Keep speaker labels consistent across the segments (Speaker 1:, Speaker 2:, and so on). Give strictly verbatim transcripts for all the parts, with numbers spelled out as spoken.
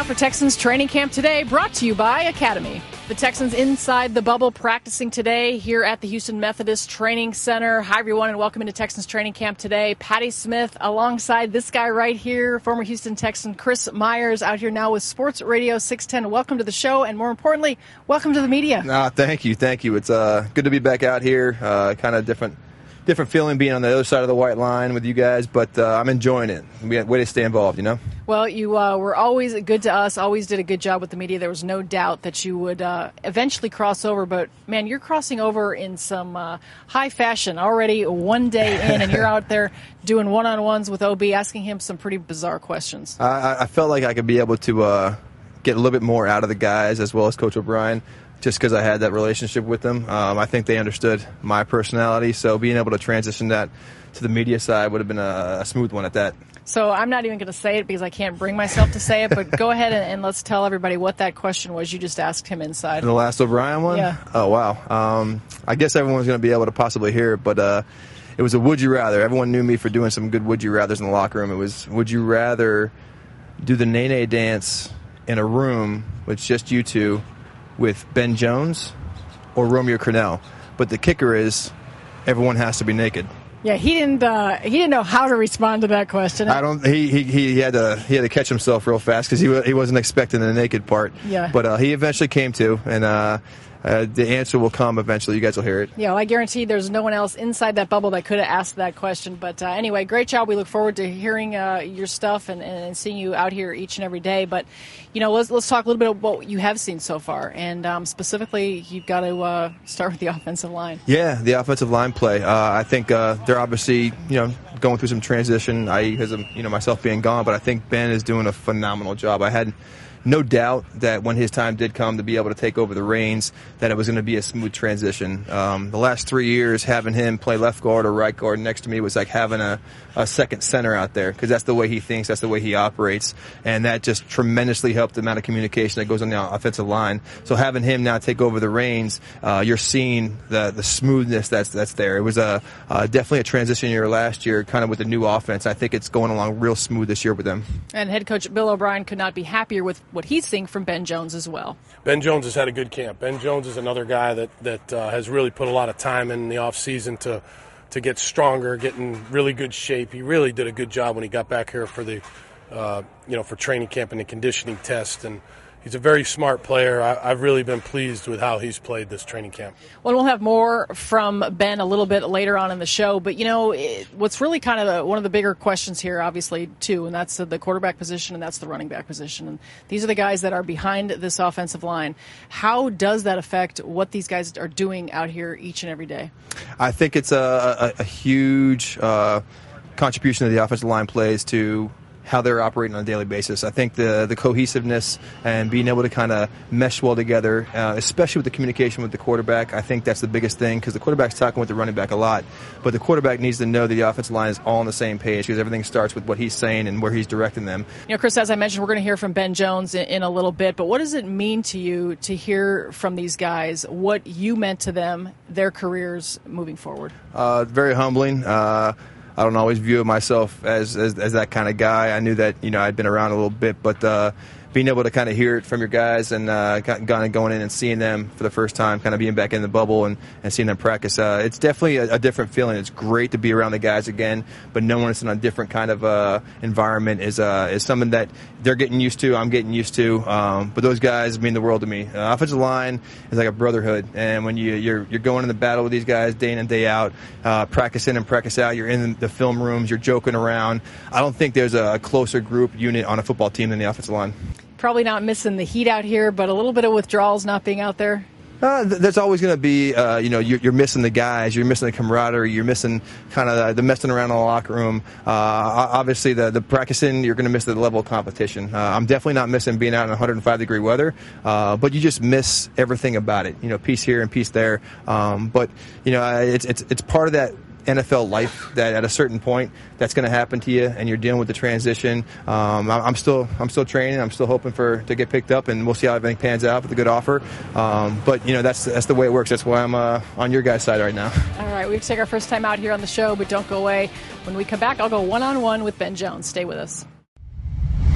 Speaker 1: for Texans training camp today, brought to you by Academy. The Texans inside the bubble practicing today here at the Houston Methodist Training Center. Hi, everyone, and welcome into Texans training camp today. Patty Smith alongside this guy right here, former Houston Texan Chris Myers, out here now with Sports Radio six ten. Welcome to the show, and more importantly, welcome to the media.
Speaker 2: Nah, thank you, thank you. It's uh, good to be back out here. Uh, kind of different. Different feeling being on the other side of the white line with you guys, but uh, I'm enjoying it. We had way to stay involved, you know?
Speaker 1: Well, you uh, were always good to us, always did a good job with the media. There was no doubt that you would uh, eventually cross over, but, man, you're crossing over in some uh, high fashion already one day in, and you're out there doing one-on-ones with O B, asking him some pretty bizarre questions.
Speaker 2: I, I felt like I could be able to uh, get a little bit more out of the guys as well as Coach O'Brien, just because I had that relationship with them. Um, I think they understood my personality, so being able to transition that to the media side would have been a, a smooth one at that.
Speaker 1: So I'm not even going to say it because I can't bring myself to say it, but go ahead and, and let's tell everybody what that question was you just asked him inside.
Speaker 2: And the last O'Brien one?
Speaker 1: Yeah.
Speaker 2: Oh, wow. Um, I guess everyone's going to be able to possibly hear it, but uh, it was a would you rather. Everyone knew me for doing some good would you rathers in the locker room. It was, would you rather do the Nene dance in a room with just you two with Ben Jones or Romeo Crennel? But the kicker is everyone has to be naked.
Speaker 1: Yeah, he didn't. Uh, he didn't know how to respond to that question.
Speaker 2: I don't. He he, he had to he had to catch himself real fast because he he wasn't expecting the naked part.
Speaker 1: Yeah.
Speaker 2: But uh, he eventually came to, and uh, uh, the answer will come eventually. You guys will hear it.
Speaker 1: Yeah, well, I guarantee there's no one else inside that bubble that could have asked that question. But uh, anyway, great job. We look forward to hearing uh, your stuff and, and seeing you out here each and every day. But you know, let's let's talk a little bit about what you have seen so far, and um, specifically, you've got to uh, start with the offensive line.
Speaker 2: Yeah, the offensive line play. Uh, I think uh, they're obviously, you know, going through some transition, that is, because of, you know, myself being gone. But I think Ben is doing a phenomenal job. I had no doubt that when his time did come to be able to take over the reins, that it was going to be a smooth transition. Um, the last three years, having him play left guard or right guard next to me was like having a, a second center out there, because that's the way he thinks, that's the way he operates, and that just tremendously helped the amount of communication that goes on the offensive line. So having him now take over the reins, uh, you're seeing the the smoothness that's that's there. It was a uh, definitely a transition year last year, kind of with the new offense. I think it's going along real smooth this year with them.
Speaker 1: And head coach Bill O'Brien could not be happier with what he's seeing from Ben Jones as well.
Speaker 3: Ben Jones has had a good camp. Ben Jones is another guy that, that uh, has really put a lot of time in the offseason to to get stronger, get in really good shape. He really did a good job when he got back here for the, uh, you know, for training camp and the conditioning test. And he's a very smart player. I, I've really been pleased with how he's played this training camp.
Speaker 1: Well, we'll have more from Ben a little bit later on in the show. But, you know, it, what's really kind of the, one of the bigger questions here, obviously, too, and that's the, the quarterback position and that's the running back position. And these are the guys that are behind this offensive line. How does that affect what these guys are doing out here each and every day?
Speaker 2: I think it's a, a, a huge uh, contribution that the offensive line plays to how they're operating on a daily basis. I think the the cohesiveness and being able to kind of mesh well together, uh, especially with the communication with the quarterback, I think that's the biggest thing, because the quarterback's talking with the running back a lot, but the quarterback needs to know that the offensive line is all on the same page, because everything starts with what he's saying and where he's directing them.
Speaker 1: You know, Chris, as I mentioned, we're going to hear from Ben Jones in, in a little bit, but what does it mean to you to hear from these guys what you meant to them, their careers moving forward?
Speaker 2: Uh, very humbling. Uh, I don't always view myself as, as as that kind of guy. I knew that, you know, I'd been around a little bit, but uh, being able to kind of hear it from your guys and uh, kind of going in and seeing them for the first time, kind of being back in the bubble and, and seeing them practice, uh, it's definitely a, a different feeling. It's great to be around the guys again, but knowing it's in a different kind of uh, environment is uh, is something that they're getting used to, I'm getting used to, um, but those guys mean the world to me. Uh, offensive line is like a brotherhood, and when you, you're you're going in the battle with these guys day in and day out, uh, practice in and practice out, you're in the film rooms, you're joking around. I don't think there's a closer group unit on a football team than the offensive line.
Speaker 1: Probably not missing the heat out here, but a little bit of withdrawals not being out there.
Speaker 2: Uh, th- there's always going to be, uh, you know, you're, you're missing the guys, you're missing the camaraderie, you're missing kind of the, the messing around in the locker room. Uh, obviously, the, the practicing, you're going to miss the level of competition. Uh, I'm definitely not missing being out in one hundred five degree weather, uh, but you just miss everything about it. You know, piece here and piece there. Um, but, you know, it's, it's, it's part of that N F L life that at a certain point that's going to happen to you, and you're dealing with the transition. Um, I'm still I'm still training. I'm still hoping for to get picked up, and we'll see how everything pans out with a good offer. Um, but you know that's that's the way it works. That's why I'm uh, on your guys' side right now.
Speaker 1: All right, we take our first time out here on the show, but don't go away. When we come back, I'll go one on one with Ben Jones. Stay with us.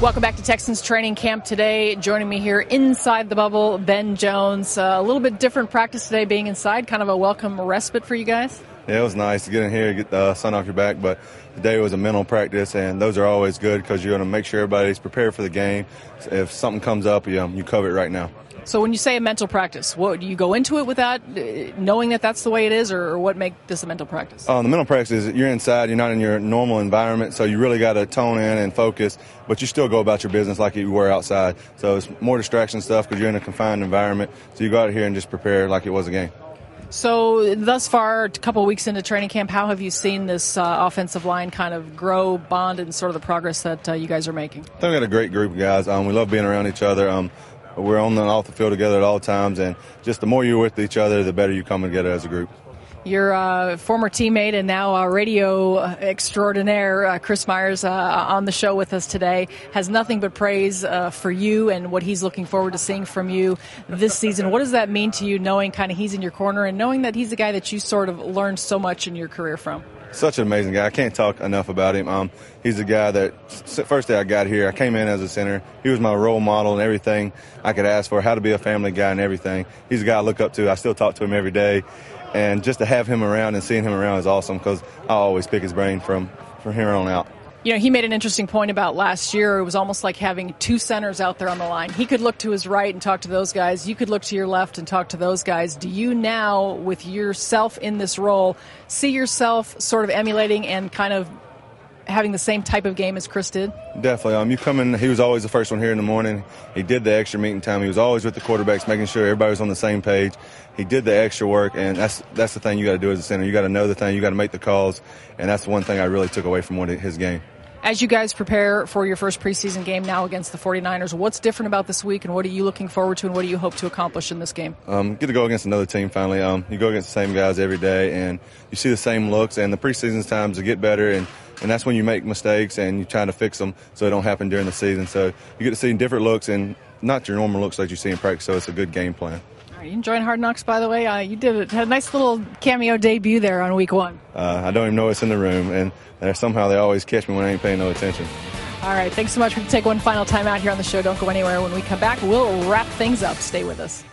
Speaker 1: Welcome back to Texans training camp today. Joining me here inside the bubble, Ben Jones. Uh, a little bit different practice today being inside, kind of a welcome respite for you guys.
Speaker 4: Yeah, it was nice to get in here, get the sun off your back, but today was a mental practice, and those are always good because you're going to make sure everybody's prepared for the game. So if something comes up, you, you cover it right now.
Speaker 1: So when you say a mental practice, what do you go into it with that, uh, knowing that that's the way it is, or, or what make this a mental practice?
Speaker 4: Uh, the mental practice is you're inside, you're not in your normal environment, so you really got to tone in and focus, but you still go about your business like you were outside. So it's more distraction stuff because you're in a confined environment, so you go out here and just prepare like it was a game.
Speaker 1: So thus far, a couple of weeks into training camp, how have you seen this uh, offensive line kind of grow, bond, and sort of the progress that uh, you guys are making?
Speaker 4: I think we got a great group of guys. Um, we love being around each other. Um, we're on and off the field together at all times, and just the more you're with each other, the better you come together as a group.
Speaker 1: Your uh, former teammate and now uh, radio extraordinaire, uh, Chris Myers, uh, on the show with us today, has nothing but praise uh, for you and what he's looking forward to seeing from you this season. What does that mean to you, knowing kind of he's in your corner and knowing that he's the guy that you sort of learned so much in your career from?
Speaker 4: Such an amazing guy. I can't talk enough about him. Um, he's a guy that, first day I got here, I came in as a center. He was my role model and everything I could ask for, how to be a family guy and everything. He's a guy I look up to. I still talk to him every day. And just to have him around and seeing him around is awesome because I always pick his brain from, from here on out.
Speaker 1: You know, he made an interesting point about last year. It was almost like having two centers out there on the line. He could look to his right and talk to those guys. You could look to your left and talk to those guys. Do you now, with yourself in this role, see yourself sort of emulating and kind of having the same type of game as Chris did?
Speaker 4: Definitely. Um, you come in, he was always the first one here in the morning. He did the extra meeting time. He was always with the quarterbacks, making sure everybody was on the same page. He did the extra work, and that's that's the thing you got to do as a center. You got to know the thing. You got to make the calls, and that's one thing I really took away from what his game.
Speaker 1: As you guys prepare for your first preseason game now against the forty-niners, what's different about this week, and what are you looking forward to, and what do you hope to accomplish in this game?
Speaker 4: Um, get to go against another team finally. Um, you go against the same guys every day, and you see the same looks, and the preseason's times to get better, and, and that's when you make mistakes, and you try to fix them so they don't happen during the season. So you get to see different looks, and not your normal looks like you see in practice, so it's a good game plan.
Speaker 1: Are you enjoying Hard Knocks, by the way? Uh, you did it. Had a nice little cameo debut there on week one.
Speaker 4: Uh, I don't even know it's in the room, and they're, somehow they always catch me when I ain't paying no attention.
Speaker 1: All right, thanks so much. We're going to take one final time out here on the show. Don't go anywhere. When we come back, we'll wrap things up. Stay with us.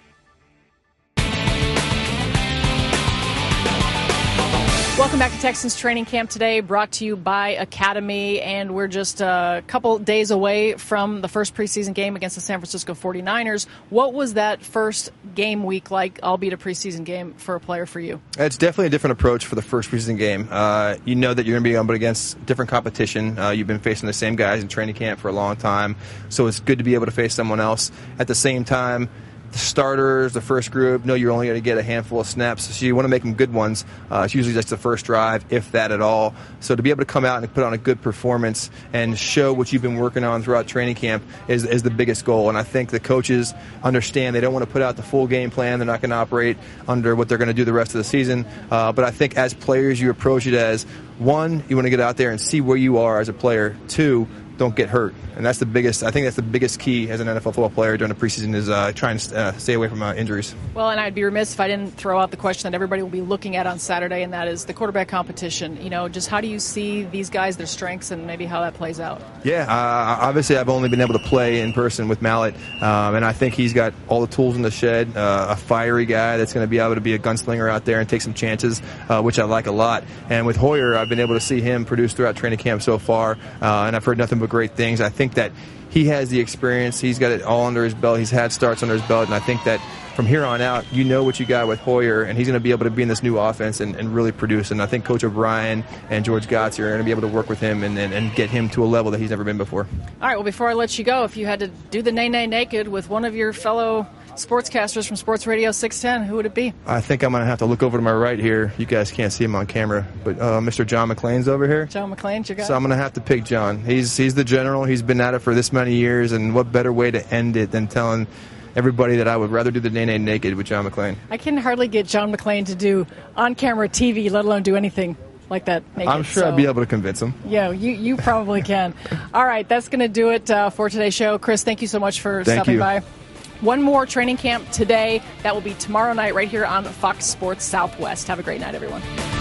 Speaker 1: Welcome back to Texans training camp today, brought to you by Academy, and we're just a couple days away from the first preseason game against the San Francisco forty-niners. What was that first game week like, albeit a preseason game, for a player for you?
Speaker 2: It's definitely a different approach for the first preseason game. Uh, you know that you're going to be up against different competition. Uh, you've been facing the same guys in training camp for a long time, so it's good to be able to face someone else. At the same time, the starters, the first group, know you're only going to get a handful of snaps, so you want to make them good ones. Uh, it's usually just the first drive, if that at all. So to be able to come out and put on a good performance and show what you've been working on throughout training camp is, is the biggest goal. And I think the coaches understand they don't want to put out the full game plan. They're not going to operate under what they're going to do the rest of the season. Uh, but I think as players, you approach it as, one, you want to get out there and see where you are as a player. Two, don't get hurt. And that's the biggest, I think that's the biggest key as an N F L football player during the preseason is uh, trying to uh, stay away from uh, injuries.
Speaker 1: Well, and I'd be remiss if I didn't throw out the question that everybody will be looking at on Saturday, and that is the quarterback competition. You know, just how do you see these guys, their strengths, and maybe how that plays out?
Speaker 2: Yeah, uh, obviously I've only been able to play in person with Mallett, um, and I think he's got all the tools in the shed, uh, a fiery guy that's going to be able to be a gunslinger out there and take some chances, uh, which I like a lot. And with Hoyer, I've been able to see him produce throughout training camp so far, uh, and I've heard nothing but great things. I think that he has the experience. He's got it all under his belt. He's had starts under his belt, and I think that from here on out, you know what you got with Hoyer, and he's going to be able to be in this new offense and, and really produce. And I think Coach O'Brien and George Gotts are going to be able to work with him and, and, and get him to a level that he's never been before.
Speaker 1: All right, well, before I let you go, if you had to do the nay-nay naked with one of your fellow sportscasters from Sports Radio six ten, who would it be?
Speaker 2: I think I'm going to have to look over to my right here. You guys can't see him on camera, but uh, Mister John McClain's over here.
Speaker 1: John McClain's your guy?
Speaker 2: So I'm going to have to pick John. He's he's the general. He's been at it for this many years, and what better way to end it than telling everybody that I would rather do the nay-nay naked with John McClain.
Speaker 1: I can hardly get John McClain to do on-camera T V, let alone do anything like that naked.
Speaker 2: I'm sure
Speaker 1: so,
Speaker 2: I'd be able to convince him.
Speaker 1: Yeah, you, you probably can. All right, that's going to do it uh, for today's show. Chris, thank you so much for
Speaker 2: thank
Speaker 1: stopping
Speaker 2: you.
Speaker 1: by. One more training camp today. That will be tomorrow night right here on Fox Sports Southwest. Have a great night, everyone.